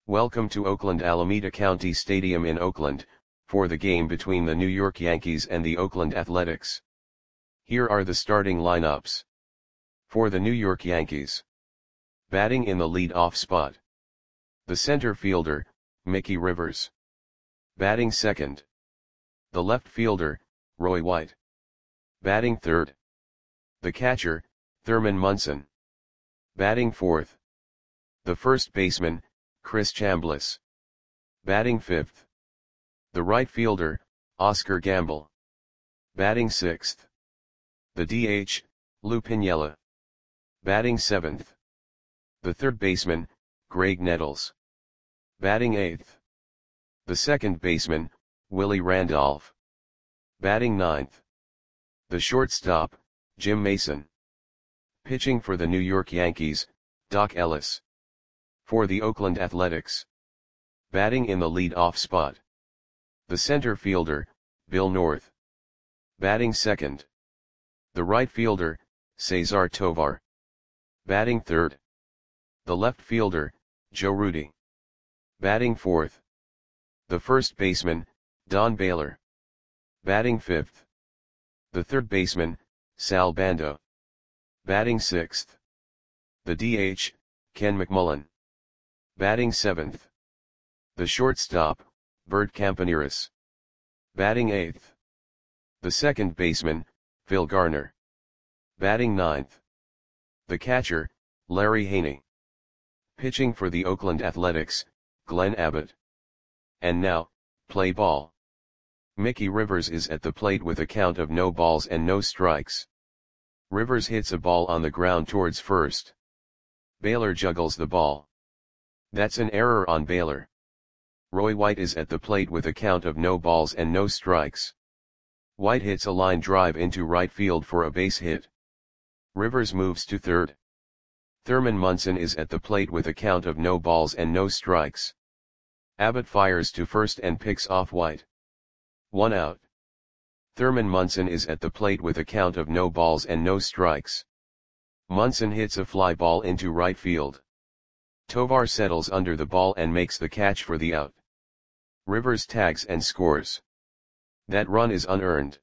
Welcome to Oakland Alameda County Stadium in Oakland, for the game between the New York Yankees and the Oakland Athletics. Here are the starting lineups. For the New York Yankees. Batting in the lead-off spot. The center fielder, Mickey Rivers. Batting second. The left fielder, Roy White. Batting third. The catcher, Thurman Munson. Batting fourth. The first baseman, Chris Chambliss. Batting fifth. The right fielder, Oscar Gamble. Batting sixth. The DH, Lou Piniella. Batting seventh. The third baseman, Graig Nettles. Batting eighth. The second baseman, Willie Randolph. Batting ninth. The shortstop, Jim Mason. Pitching for the New York Yankees, Doc Ellis. For the Oakland Athletics. Batting in the lead-off spot. The center fielder, Bill North. Batting second. The right fielder, Cesar Tovar. Batting third. The left fielder, Joe Rudi. Batting fourth. The first baseman, Don Baylor. Batting fifth. The third baseman, Sal Bando. Batting sixth. The DH, Ken McMullen. Batting seventh. The shortstop, Bert Campaneris. Batting eighth. The second baseman, Phil Garner. Batting ninth. The catcher, Larry Haney. Pitching for the Oakland Athletics, Glenn Abbott. And now, play ball. Mickey Rivers is at the plate with a count of no balls and no strikes. Rivers hits a ball on the ground towards first. Baylor juggles the ball. That's an error on Baylor. Roy White is at the plate with a count of no balls and no strikes. White hits a line drive into right field for a base hit. Rivers moves to third. Thurman Munson is at the plate with a count of no balls and no strikes. Abbott fires to first and picks off White. 1 out. Thurman Munson is at the plate with a count of no balls and no strikes. Munson hits a fly ball into right field. Tovar settles under the ball and makes the catch for the out. Rivers tags and scores. That run is unearned.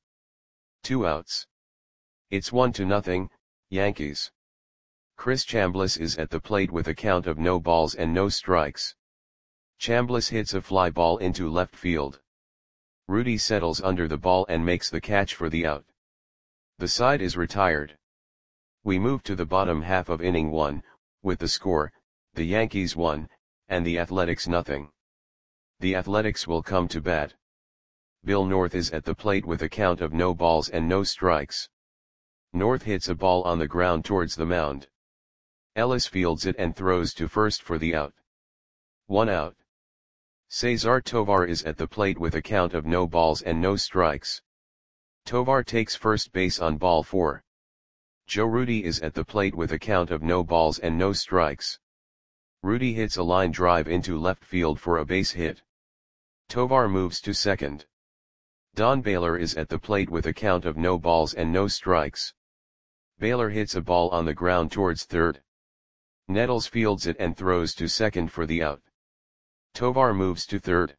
2 outs. It's 1-0, Yankees. Chris Chambliss is at the plate with a count of no balls and no strikes. Chambliss hits a fly ball into left field. Rudi settles under the ball and makes the catch for the out. The side is retired. We move to the bottom half of inning 1, with the score, the Yankees 1, and the Athletics 0. The Athletics will come to bat. Bill North is at the plate with a count of no balls and no strikes. North hits a ball on the ground towards the mound. Ellis fields it and throws to first for the out. 1 out. Cesar Tovar is at the plate with a count of no balls and no strikes. Tovar takes first base on ball 4. Joe Rudi is at the plate with a count of no balls and no strikes. Rudi hits a line drive into left field for a base hit. Tovar moves to second. Don Baylor is at the plate with a count of no balls and no strikes. Baylor hits a ball on the ground towards third. Nettles fields it and throws to second for the out. Tovar moves to third.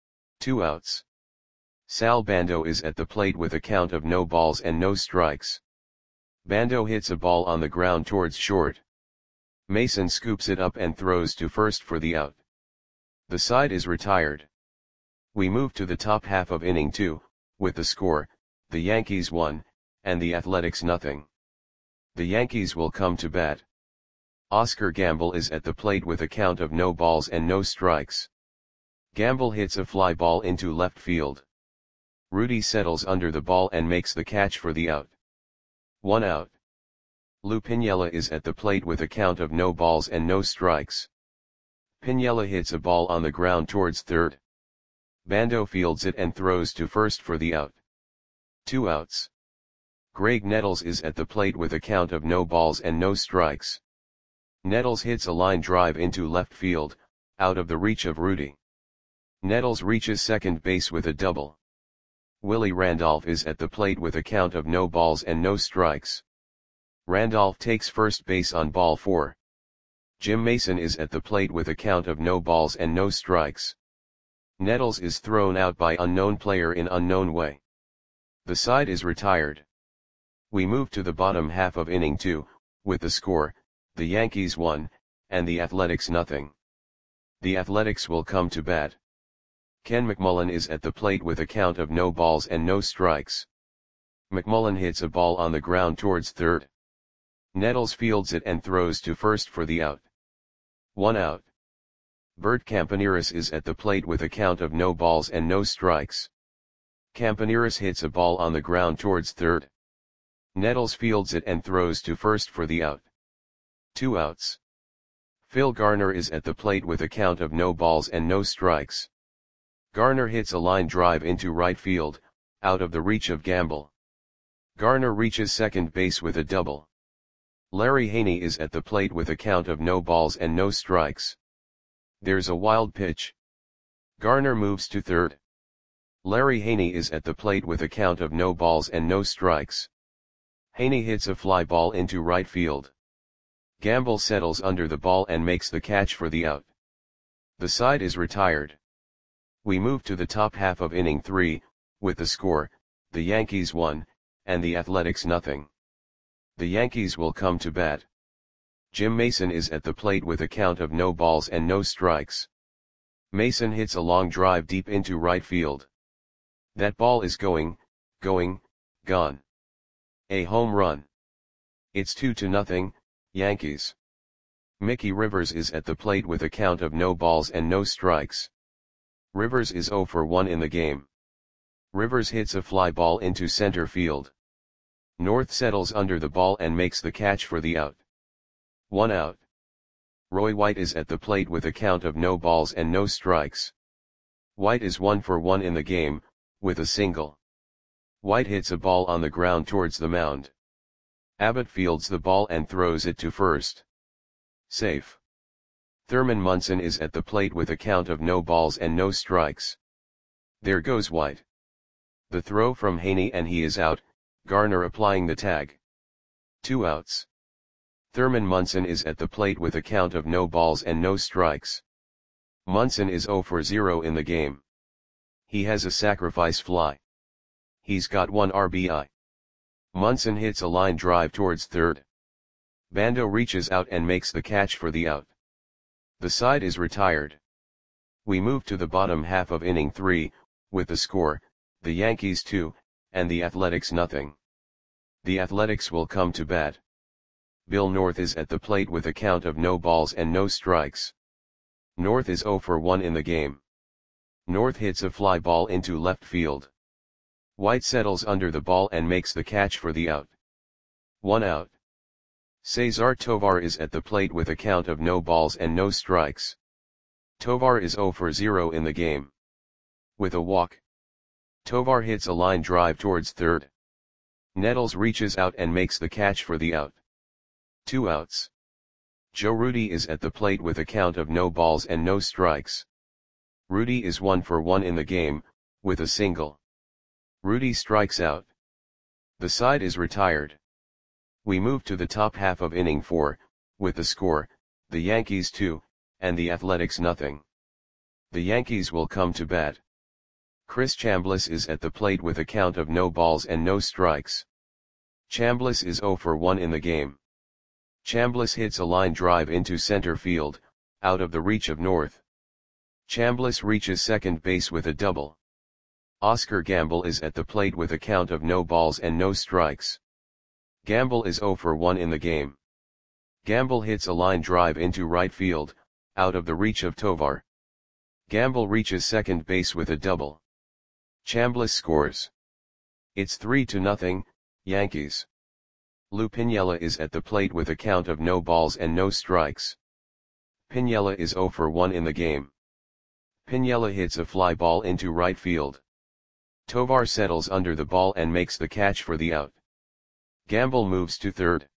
2 outs. Sal Bando is at the plate with a count of no balls and no strikes. Bando hits a ball on the ground towards short. Mason scoops it up and throws to first for the out. The side is retired. We move to the top half of inning 2, with the score, the Yankees 1, and the Athletics 0. The Yankees will come to bat. Oscar Gamble is at the plate with a count of no balls and no strikes. Gamble hits a fly ball into left field. Rudi settles under the ball and makes the catch for the out. 1 out. Lou Piniella is at the plate with a count of no balls and no strikes. Piniella hits a ball on the ground towards third. Bando fields it and throws to first for the out. 2 outs. Graig Nettles is at the plate with a count of no balls and no strikes. Nettles hits a line drive into left field, out of the reach of Rudi. Nettles reaches second base with a double. Willie Randolph is at the plate with a count of no balls and no strikes. Randolph takes first base on ball 4. Jim Mason is at the plate with a count of no balls and no strikes. Nettles is thrown out by unknown player in unknown way. The side is retired. We move to the bottom half of inning 2, with the score, the Yankees 1, and the Athletics nothing. The Athletics will come to bat. Ken McMullen is at the plate with a count of no balls and no strikes. McMullen hits a ball on the ground towards third. Nettles fields it and throws to first for the out. 1 out. Bert Campaneris is at the plate with a count of no balls and no strikes. Campaneris hits a ball on the ground towards third. Nettles fields it and throws to first for the out. 2 outs. Phil Garner is at the plate with a count of no balls and no strikes. Garner hits a line drive into right field, out of the reach of Gamble. Garner reaches second base with a double. Larry Haney is at the plate with a count of no balls and no strikes. There's a wild pitch. Garner moves to third. Larry Haney is at the plate with a count of no balls and no strikes. Haney hits a fly ball into right field. Gamble settles under the ball and makes the catch for the out. The side is retired. We move to the top half of inning 3, with the score, the Yankees 1, and the Athletics nothing. The Yankees will come to bat. Jim Mason is at the plate with a count of no balls and no strikes. Mason hits a long drive deep into right field. That ball is gone. A home run. It's 2-0, Yankees. Mickey Rivers is at the plate with a count of no balls and no strikes. Rivers is 0 for 1 in the game. Rivers hits a fly ball into center field. North settles under the ball and makes the catch for the out. 1 out. Roy White is at the plate with a count of no balls and no strikes. White is 1 for 1 in the game, with a single. White hits a ball on the ground towards the mound. Abbott fields the ball and throws it to first. Safe. Thurman Munson is at the plate with a count of no balls and no strikes. There goes White. The throw from Haney and he is out, Garner applying the tag. 2 outs. Thurman Munson is at the plate with a count of no balls and no strikes. Munson is 0 for 0 in the game. He has a sacrifice fly. He's got 1 RBI. Munson hits a line drive towards third. Bando reaches out and makes the catch for the out. The side is retired. We move to the bottom half of inning 3, with the score, the Yankees 2, and the Athletics nothing. The Athletics will come to bat. Bill North is at the plate with a count of no balls and no strikes. North is 0 for 1 in the game. North hits a fly ball into left field. White settles under the ball and makes the catch for the out. 1 out. Cesar Tovar is at the plate with a count of no balls and no strikes. Tovar is 0 for 0 in the game. With a walk. Tovar hits a line drive towards third. Nettles reaches out and makes the catch for the out. 2 outs. Joe Rudi is at the plate with a count of no balls and no strikes. Rudi is 1 for 1 in the game, with a single. Rudi strikes out. The side is retired. We move to the top half of inning 4, with the score, the Yankees 2, and the Athletics nothing. The Yankees will come to bat. Chris Chambliss is at the plate with a count of no balls and no strikes. Chambliss is 0 for 1 in the game. Chambliss hits a line drive into center field, out of the reach of North. Chambliss reaches second base with a double. Oscar Gamble is at the plate with a count of no balls and no strikes. Gamble is 0 for 1 in the game. Gamble hits a line drive into right field, out of the reach of Tovar. Gamble reaches second base with a double. Chambliss scores. It's 3-0, Yankees. Lou Piniella is at the plate with a count of no balls and no strikes. Piniella is 0 for 1 in the game. Piniella hits a fly ball into right field. Tovar settles under the ball and makes the catch for the out. Gamble moves to third.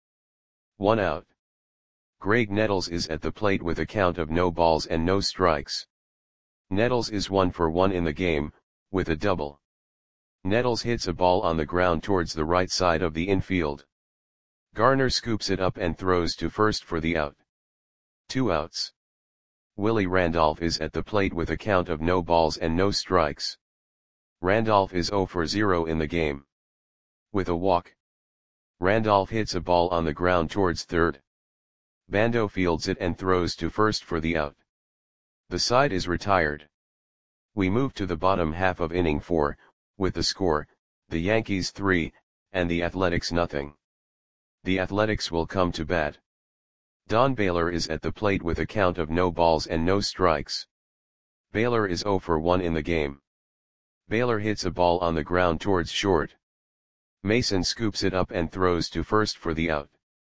1 out. Greg Nettles is at the plate with a count of no balls and no strikes. Nettles is 1 for 1 in the game, with a double. Nettles hits a ball on the ground towards the right side of the infield. Garner scoops it up and throws to first for the out. 2 outs. Willie Randolph is at the plate with a count of no balls and no strikes. Randolph is 0 for 0 in the game. With a walk. Randolph hits a ball on the ground towards third. Bando fields it and throws to first for the out. The side is retired. We move to the bottom half of inning 4, with the score, the Yankees 3, and the Athletics nothing. The Athletics will come to bat. Don Baylor is at the plate with a count of no balls and no strikes. Baylor is 0 for 1 in the game. Baylor hits a ball on the ground towards short. Mason scoops it up and throws to first for the out.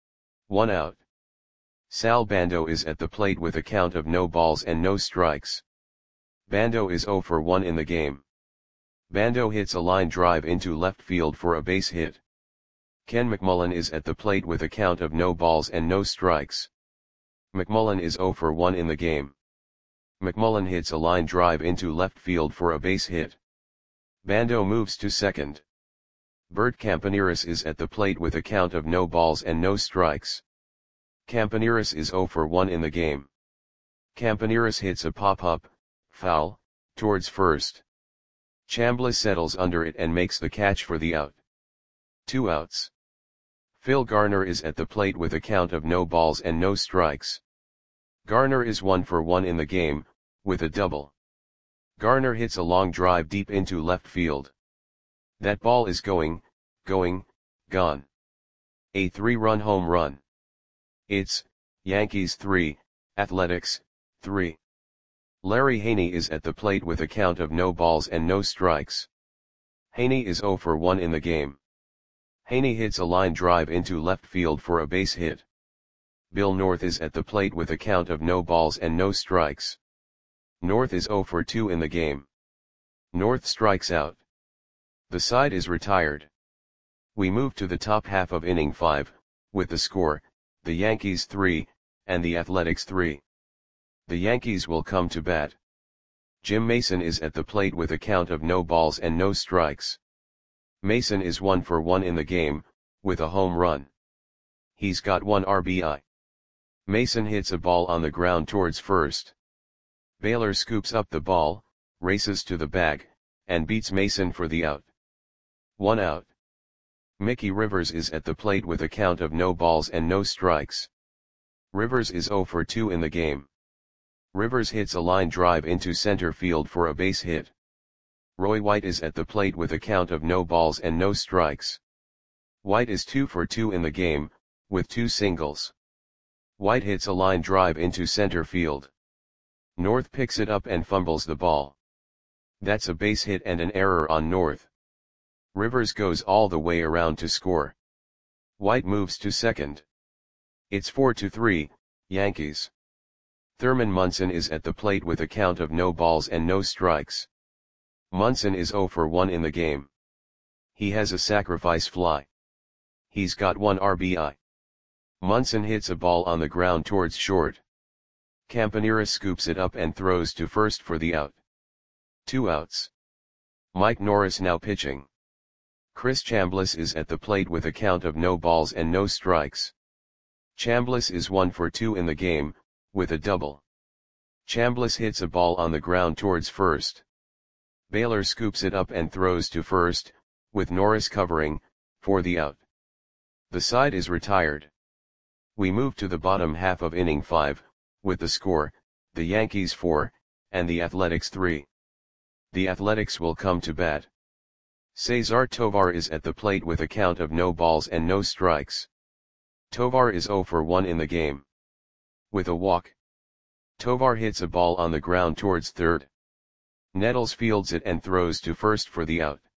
1 out. Sal Bando is at the plate with a count of no balls and no strikes. Bando is 0 for 1 in the game. Bando hits a line drive into left field for a base hit. Ken McMullen is at the plate with a count of no balls and no strikes. McMullen is 0 for 1 in the game. McMullen hits a line drive into left field for a base hit. Bando moves to second. Bert Campaneris is at the plate with a count of no balls and no strikes. Campaneris is 0 for 1 in the game. Campaneris hits a pop-up, foul, towards first. Chambliss settles under it and makes the catch for the out. 2 outs. Phil Garner is at the plate with a count of no balls and no strikes. Garner is 1 for 1 in the game, with a double. Garner hits a long drive deep into left field. That ball is going, gone. A 3-run home run. It's, Yankees 3, Athletics, 3. Larry Haney is at the plate with a count of no balls and no strikes. Haney is 0 for 1 in the game. Haney hits a line drive into left field for a base hit. Bill North is at the plate with a count of no balls and no strikes. North is 0 for 2 in the game. North strikes out. The side is retired. We move to the top half of inning 5, with the score, the Yankees 3, and the Athletics 3. The Yankees will come to bat. Jim Mason is at the plate with a count of no balls and no strikes. Mason is 1 for 1 in the game, with a home run. He's got 1 RBI. Mason hits a ball on the ground towards first. Baylor scoops up the ball, races to the bag, and beats Mason for the out. 1 out. Mickey Rivers is at the plate with a count of no balls and no strikes. Rivers is 0 for 2 in the game. Rivers hits a line drive into center field for a base hit. Roy White is at the plate with a count of no balls and no strikes. White is 2 for 2 in the game, with 2 singles. White hits a line drive into center field. North picks it up and fumbles the ball. That's a base hit and an error on North. Rivers goes all the way around to score. White moves to second. It's 4-3, Yankees. Thurman Munson is at the plate with a count of no balls and no strikes. Munson is 0 for 1 in the game. He has a sacrifice fly. He's got 1 RBI. Munson hits a ball on the ground towards short. Campaneris scoops it up and throws to first for the out. 2 outs. Mike Norris now pitching. Chris Chambliss is at the plate with a count of no balls and no strikes. Chambliss is 1 for 2 in the game, with a double. Chambliss hits a ball on the ground towards first. Baylor scoops it up and throws to first, with Norris covering, for the out. The side is retired. We move to the bottom half of inning 5, with the score, the Yankees 4, and the Athletics 3. The Athletics will come to bat. Cesar Tovar is at the plate with a count of no balls and no strikes. Tovar is 0 for 1 in the game. With a walk. Tovar hits a ball on the ground towards third. Nettles fields it and throws to first for the out.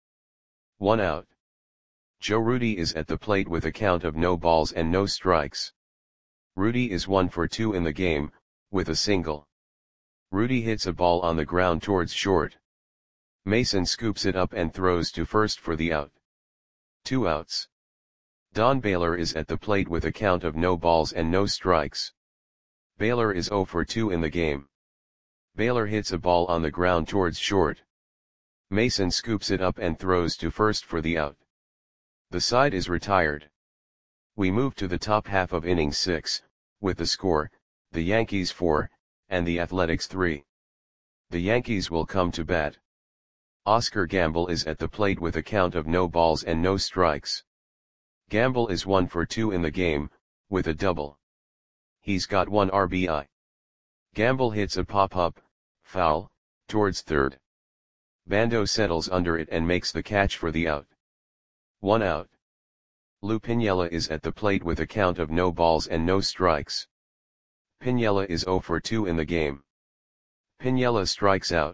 1 out. Joe Rudi is at the plate with a count of no balls and no strikes. Rudi is 1 for 2 in the game, with a single. Rudi hits a ball on the ground towards short. Mason scoops it up and throws to first for the out. 2 outs. Don Baylor is at the plate with a count of no balls and no strikes. Baylor is 0 for 2 in the game. Baylor hits a ball on the ground towards short. Mason scoops it up and throws to first for the out. The side is retired. We move to the top half of inning 6, with the score, the Yankees 4, and the Athletics 3. The Yankees will come to bat. Oscar Gamble is at the plate with a count of no balls and no strikes. Gamble is 1 for 2 in the game, with a double. He's got 1 RBI. Gamble hits a pop-up, foul, towards third. Bando settles under it and makes the catch for the out. 1 out. Lou Piniella is at the plate with a count of no balls and no strikes. Piniella is 0 for 2 in the game. Piniella strikes out.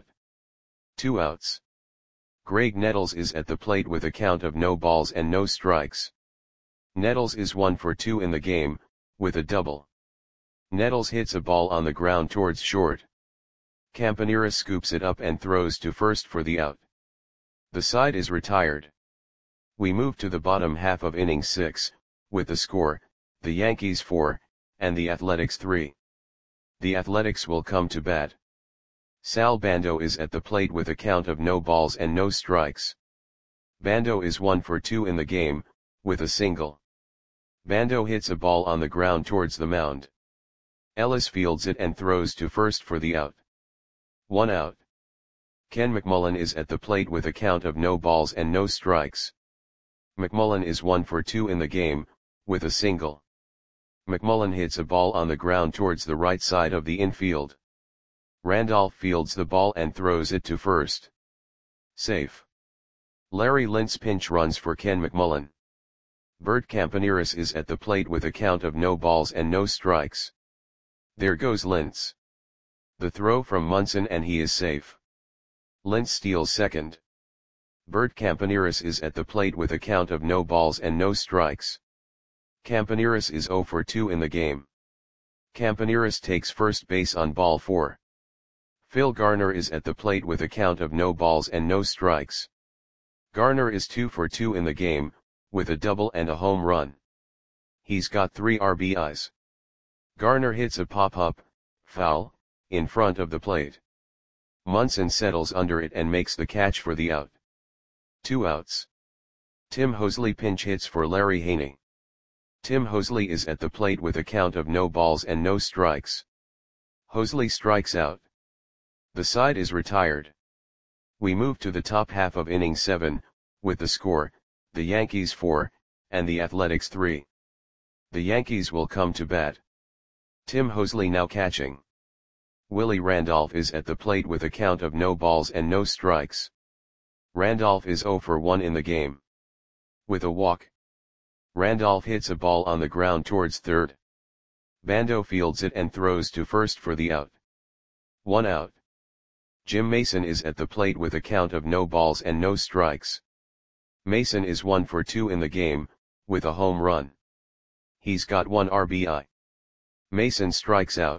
2 outs. Greg Nettles is at the plate with a count of no balls and no strikes. Nettles is 1 for 2 in the game, with a double. Nettles hits a ball on the ground towards short. Campaneris scoops it up and throws to first for the out. The side is retired. We move to the bottom half of inning 6, with the score, the Yankees 4, and the Athletics 3. The Athletics will come to bat. Sal Bando is at the plate with a count of no balls and no strikes. Bando is 1 for 2 in the game, with a single. Bando hits a ball on the ground towards the mound. Ellis fields it and throws to first for the out. 1 out. Ken McMullen is at the plate with a count of no balls and no strikes. McMullen is 1 for 2 in the game, with a single. McMullen hits a ball on the ground towards the right side of the infield. Randolph fields the ball and throws it to first. Safe. Larry Lintz pinch runs for Ken McMullen. Bert Campaneris is at the plate with a count of no balls and no strikes. There goes Lintz. The throw from Munson and he is safe. Lintz steals second. Bert Campaneris is at the plate with a count of no balls and no strikes. Campaneris is 0 for 2 in the game. Campaneris takes first base on ball 4. Phil Garner is at the plate with a count of no balls and no strikes. Garner is 2 for 2 in the game, with a double and a home run. He's got 3 RBIs. Garner hits a pop-up, foul, in front of the plate. Munson settles under it and makes the catch for the out. 2 outs. Tim Hosley pinch hits for Larry Haney. Tim Hosley is at the plate with a count of no balls and no strikes. Hosley strikes out. The side is retired. We move to the top half of inning 7, with the score, the Yankees 4, and the Athletics 3. The Yankees will come to bat. Tim Hosley now catching. Willie Randolph is at the plate with a count of no balls and no strikes. Randolph is 0 for 1 in the game. With a walk. Randolph hits a ball on the ground towards third. Bando fields it and throws to first for the out. 1 out. Jim Mason is at the plate with a count of no balls and no strikes. Mason is 1 for 2 in the game, with a home run. He's got 1 RBI. Mason strikes out.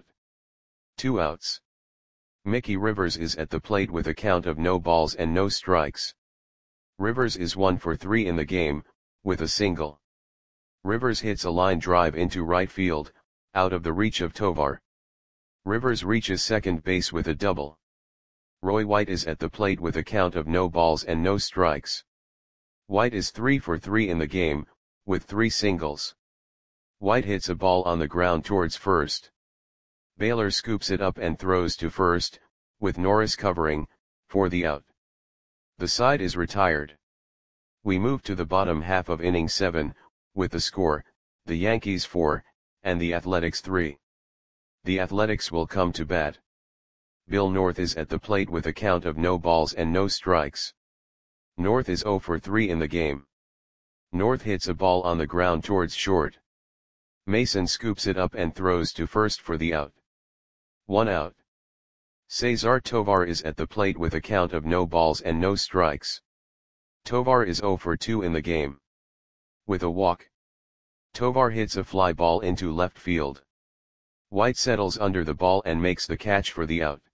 2 outs. Mickey Rivers is at the plate with a count of no balls and no strikes. Rivers is 1 for 3 in the game, with a single. Rivers hits a line drive into right field, out of the reach of Tovar. Rivers reaches second base with a double. Roy White is at the plate with a count of no balls and no strikes. White is 3 for 3 in the game, with 3 singles. White hits a ball on the ground towards first. Baylor scoops it up and throws to first, with Norris covering, for the out. The side is retired. We move to the bottom half of inning 7, with the score, the Yankees 4, and the Athletics 3. The Athletics will come to bat. Bill North is at the plate with a count of no balls and no strikes. North is 0 for 3 in the game. North hits a ball on the ground towards short. Mason scoops it up and throws to first for the out. 1 out. Cesar Tovar is at the plate with a count of no balls and no strikes. Tovar is 0 for 2 in the game. With a walk. Tovar hits a fly ball into left field. White settles under the ball and makes the catch for the out.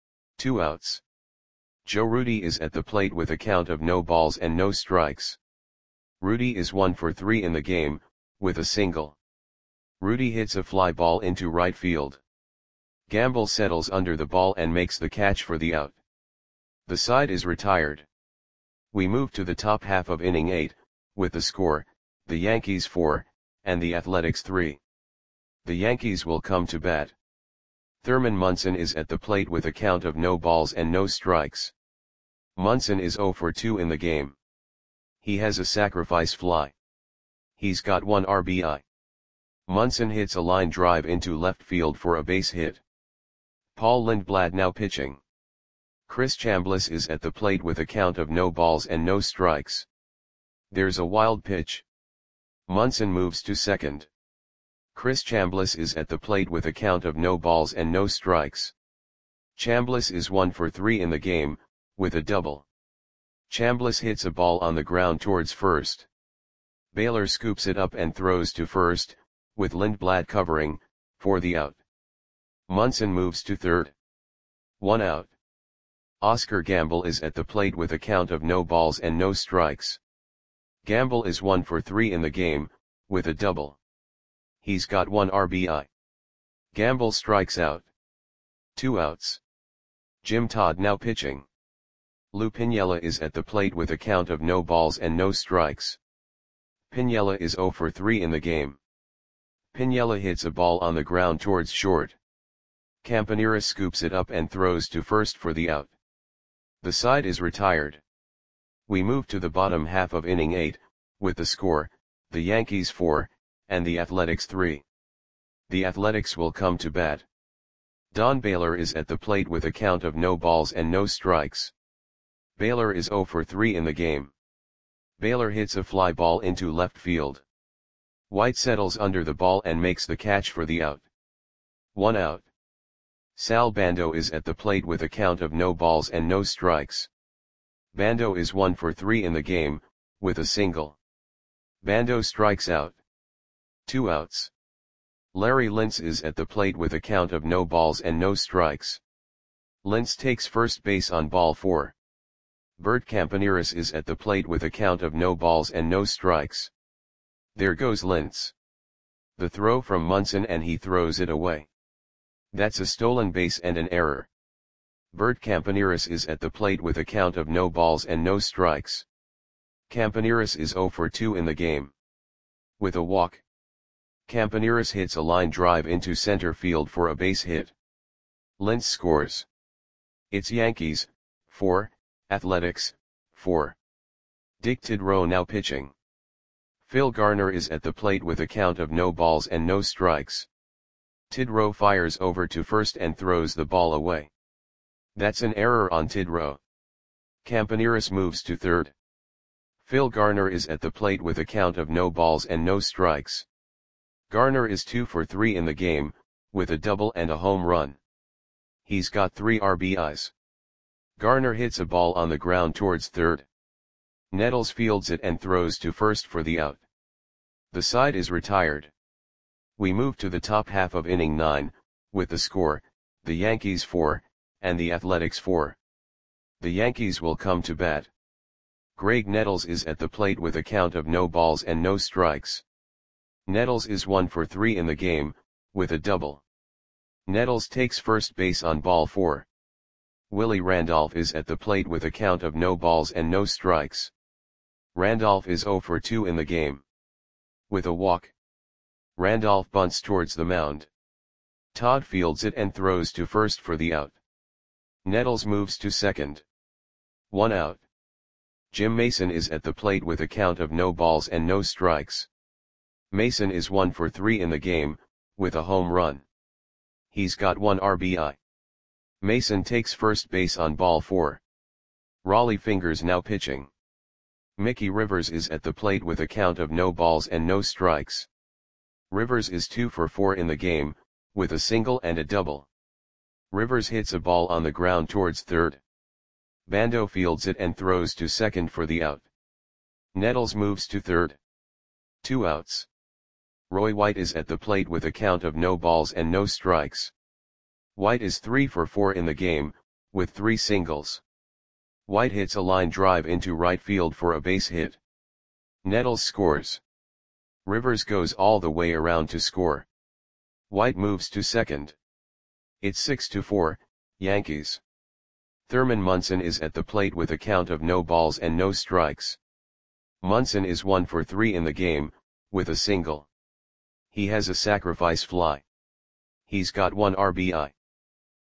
2 outs. Joe Rudi is at the plate with a count of no balls and no strikes. Rudi is 1 for 3 in the game, with a single. Rudi hits a fly ball into right field. Gamble settles under the ball and makes the catch for the out. The side is retired. We move to the top half of inning 8, with the score, the Yankees 4, and the Athletics 3. The Yankees will come to bat. Thurman Munson is at the plate with a count of no balls and no strikes. Munson is 0 for 2 in the game. He has a sacrifice fly. He's got 1 RBI. Munson hits a line drive into left field for a base hit. Paul Lindblad now pitching. Chris Chambliss is at the plate with a count of no balls and no strikes. There's a wild pitch. Munson moves to second. Chris Chambliss is at the plate with a count of no balls and no strikes. Chambliss is 1 for 3 in the game, with a double. Chambliss hits a ball on the ground towards first. Baylor scoops it up and throws to first, with Lindblad covering, for the out. Munson moves to third. 1 out. Oscar Gamble is at the plate with a count of no balls and no strikes. Gamble is 1 for 3 in the game, with a double. He's got 1 RBI. Gamble strikes out. 2 outs. Jim Todd now pitching. Lou Piniella is at the plate with a count of no balls and no strikes. Piniella is 0 for 3 in the game. Piniella hits a ball on the ground towards short. Campaneris scoops it up and throws to first for the out. The side is retired. We move to the bottom half of inning 8, with the score, the Yankees 4, and the Athletics 3. The Athletics will come to bat. Don Baylor is at the plate with a count of no balls and no strikes. Baylor is 0 for 3 in the game. Baylor hits a fly ball into left field. White settles under the ball and makes the catch for the out. 1 out. Sal Bando is at the plate with a count of no balls and no strikes. Bando is 1 for 3 in the game, with a single. Bando strikes out. 2 outs. Larry Lintz is at the plate with a count of no balls and no strikes. Lintz takes first base on ball 4. Bert Campaneris is at the plate with a count of no balls and no strikes. There goes Lintz. The throw from Munson and he throws it away. That's a stolen base and an error. Bert Campaneris is at the plate with a count of no balls and no strikes. Campaneris is 0 for 2 in the game. With a walk. Campaneris hits a line drive into center field for a base hit. Lintz scores. It's Yankees, 4, Athletics, 4. Dick Tidrow now pitching. Phil Garner is at the plate with a count of no balls and no strikes. Tidrow fires over to first and throws the ball away. That's an error on Tidrow. Campaneris moves to third. Phil Garner is at the plate with a count of no balls and no strikes. Garner is 2 for 3 in the game, with a double and a home run. He's got 3 RBIs. Garner hits a ball on the ground towards third. Nettles fields it and throws to first for the out. The side is retired. We move to the top half of inning 9, with the score, the Yankees 4, and the Athletics 4. The Yankees will come to bat. Greg Nettles is at the plate with a count of no balls and no strikes. Nettles is 1 for 3 in the game, with a double. Nettles takes first base on ball 4. Willie Randolph is at the plate with a count of no balls and no strikes. Randolph is 0 for 2 in the game. With a walk. Randolph bunts towards the mound. Todd fields it and throws to first for the out. Nettles moves to second. 1 out. Jim Mason is at the plate with a count of no balls and no strikes. Mason is 1 for 3 in the game, with a home run. He's got 1 RBI. Mason takes first base on ball 4. Raleigh Fingers now pitching. Mickey Rivers is at the plate with a count of no balls and no strikes. Rivers is 2 for 4 in the game, with a single and a double. Rivers hits a ball on the ground towards third. Bando fields it and throws to second for the out. Nettles moves to third. 2 outs. Roy White is at the plate with a count of no balls and no strikes. White is 3 for 4 in the game, with 3 singles. White hits a line drive into right field for a base hit. Nettles scores. Rivers goes all the way around to score. White moves to second. It's 6-4, Yankees. Thurman Munson is at the plate with a count of no balls and no strikes. Munson is 1 for 3 in the game, with a single. He has a sacrifice fly. He's got 1 RBI.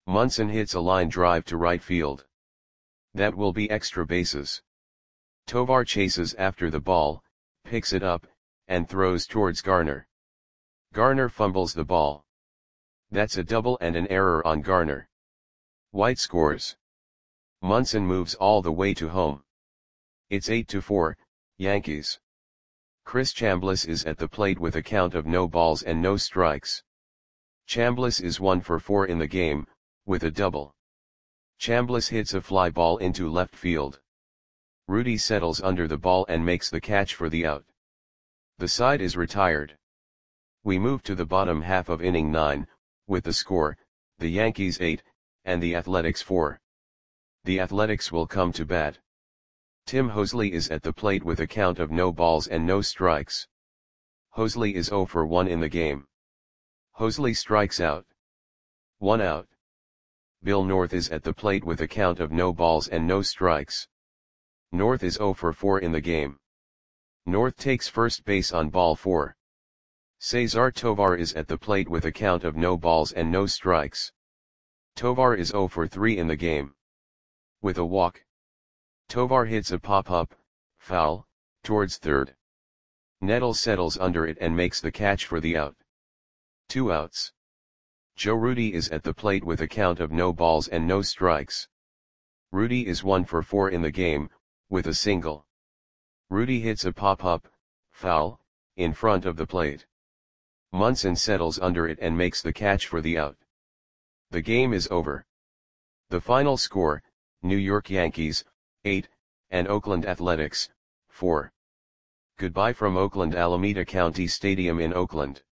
Munson hits a line drive to right field. That will be extra bases. Tovar chases after the ball, picks it up, and throws towards Garner. Garner fumbles the ball. That's a double and an error on Garner. White scores. Munson moves all the way to home. It's 8-4, Yankees. Chris Chambliss is at the plate with a count of no balls and no strikes. Chambliss is 1 for 4 in the game, with a double. Chambliss hits a fly ball into left field. Rudy settles under the ball and makes the catch for the out. The side is retired. We move to the bottom half of inning 9, with the score, the Yankees 8, and the Athletics 4. The Athletics will come to bat. Tim Hosley is at the plate with a count of no balls and no strikes. Hosley is 0 for 1 in the game. Hosley strikes out. 1 out. Bill North is at the plate with a count of no balls and no strikes. North is 0 for 4 in the game. North takes first base on ball 4. Cesar Tovar is at the plate with a count of no balls and no strikes. Tovar is 0 for 3 in the game. With a walk, Tovar hits a pop-up, foul, towards third. Nettles settles under it and makes the catch for the out. 2 outs. Joe Rudi is at the plate with a count of no balls and no strikes. Rudi is 1 for 4 in the game, with a single. Rudi hits a pop-up, foul, in front of the plate. Munson settles under it and makes the catch for the out. The game is over. The final score, New York Yankees, 8, and Oakland Athletics, 4. Goodbye from Oakland Alameda County Stadium in Oakland.